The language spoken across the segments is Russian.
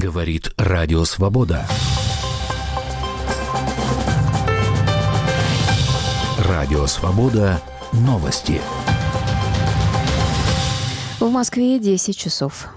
Говорит Радио Свобода. Радио Свобода. Новости. В Москве 10 часов.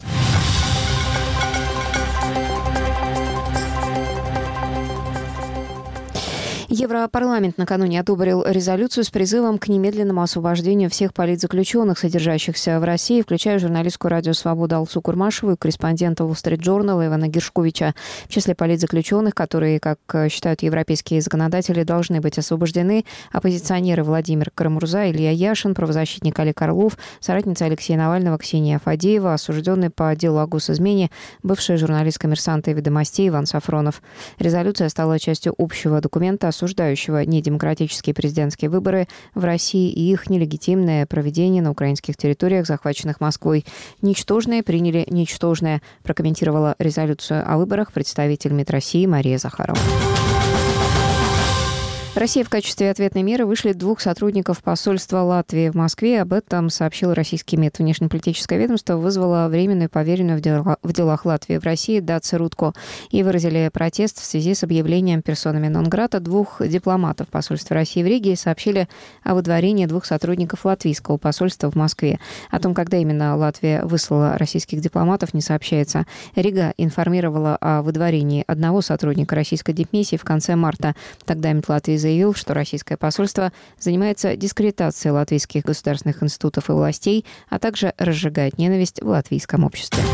Европарламент накануне одобрил резолюцию с призывом к немедленному освобождению всех политзаключенных, содержащихся в России, включая журналистку «Радио Свобода» Алсу Курмашеву и корреспондента Wall Street Journal Ивана Гершковича. В числе политзаключенных, которые, как считают европейские законодатели, должны быть освобождены, оппозиционеры Владимир Карамурза, Илья Яшин, правозащитник Олег Орлов, соратница Алексея Навального Ксения Фадеева, осужденный по делу о госизмене бывший журналист «Коммерсанта» и «Ведомостей» Иван Сафронов. Резолюция стала частью общего документа, осуждающего недемократические президентские выборы в России и их нелегитимное проведение на украинских территориях, захваченных Москвой. «Ничтожные приняли ничтожное», прокомментировала резолюцию о выборах представитель МИД России Мария Захарова. Россия в качестве ответной меры вышлет 2 сотрудников посольства Латвии в Москве. Об этом сообщил российский МИД. Внешнеполитическое ведомство вызвало временную поверенную в делах Латвии в России Даце Рудко и выразили протест в связи с объявлением персонами нон-грата 2 дипломатов посольства России в Риге и сообщили о выдворении 2 сотрудников латвийского посольства в Москве. О том, когда именно Латвия выслала российских дипломатов, не сообщается. Рига информировала о выдворении 1 сотрудника российской дипмиссии в конце марта. Тогда МИД Латвии заявил, что российское посольство занимается дискредитацией латвийских государственных институтов и властей, а также разжигает ненависть в латвийском обществе.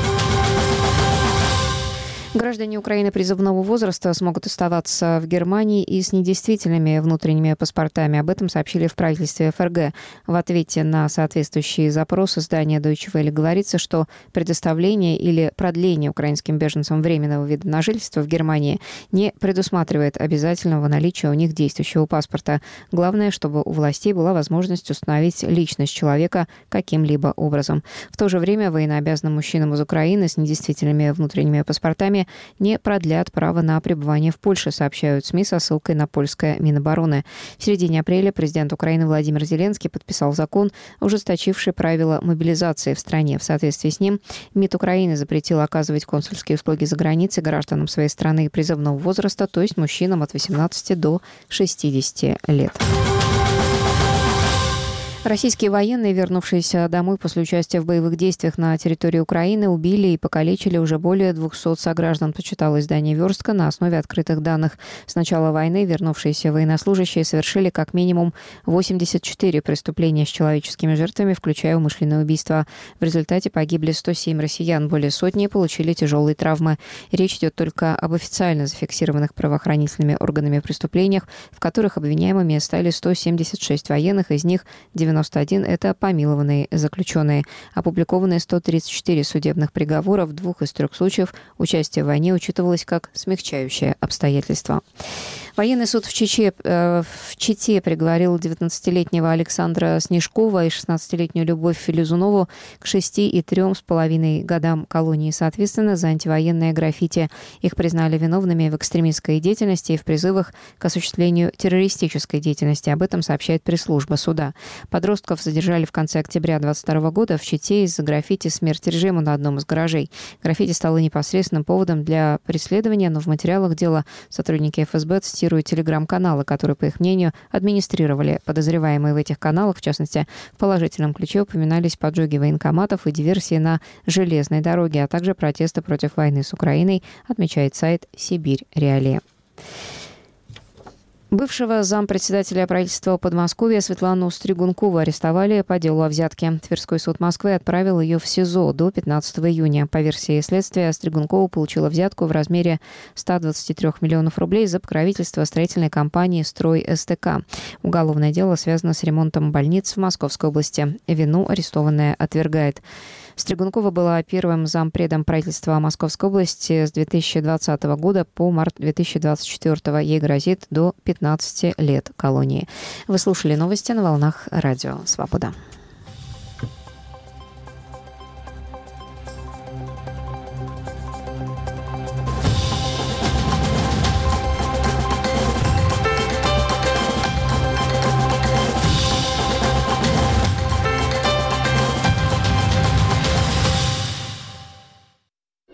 Граждане Украины призывного возраста смогут оставаться в Германии и с недействительными внутренними паспортами. Об этом сообщили в правительстве ФРГ. В ответе на соответствующие запросы издания Deutsche Welle говорится, что предоставление или продление украинским беженцам временного вида на жительство в Германии не предусматривает обязательного наличия у них действующего паспорта. Главное, чтобы у властей была возможность установить личность человека каким-либо образом. В то же время военнообязанным мужчинам из Украины с недействительными внутренними паспортами не продлят право на пребывание в Польше, сообщают СМИ со ссылкой на польское Минобороны. В середине апреля президент Украины Владимир Зеленский подписал закон, ужесточивший правила мобилизации в стране. В соответствии с ним МИД Украины запретил оказывать консульские услуги за границей гражданам своей страны призывного возраста, то есть мужчинам от 18 до 60 лет. Российские военные, вернувшиеся домой после участия в боевых действиях на территории Украины, убили и покалечили уже более 200 сограждан, почитало издание «Верстка» на основе открытых данных. С начала войны вернувшиеся военнослужащие совершили как минимум 84 преступления с человеческими жертвами, включая умышленное убийство. В результате погибли 107 россиян, более сотни получили тяжелые травмы. Речь идет только об официально зафиксированных правоохранительными органами преступлениях, в которых обвиняемыми стали 176 военных, из них 91 – это помилованные заключенные. Опубликованы 134 судебных приговора. В 2 из 3 случаев участие в войне учитывалось как смягчающее обстоятельство. Военный суд в Чите приговорил 19-летнего Александра Снежкова и 16-летнюю Любовь Лизунову к 6 и 3,5 годам колонии, соответственно, за антивоенное граффити. Их признали виновными в экстремистской деятельности и в призывах к осуществлению террористической деятельности. Об этом сообщает пресс-служба суда. Подростков задержали в конце октября 2022 года в Чите из-за граффити «Смерть режиму» на одном из гаражей. Граффити стало непосредственным поводом для преследования, но в материалах дела сотрудники ФСБ цитируют телеграм-каналы, которые, по их мнению, администрировали. Подозреваемые в этих каналах, в частности, в положительном ключе упоминались поджоги военкоматов и диверсии на железной дороге, а также протесты против войны с Украиной, отмечает сайт «Сибирь Реалии». Бывшего зампредседателя правительства Подмосковья Светлану Стригункову арестовали по делу о взятке. Тверской суд Москвы отправил ее в СИЗО до 15 июня. По версии следствия, Стригункова получила взятку в размере 123 миллионов рублей за покровительство строительной компании «Строй СТК». Уголовное дело связано с ремонтом больниц в Московской области. Вину арестованная отвергает. Стригункова была первым зампредом правительства Московской области с 2020 года по март 2024. Ей грозит до 15 лет колонии. Вы слушали новости на волнах Радио Свобода.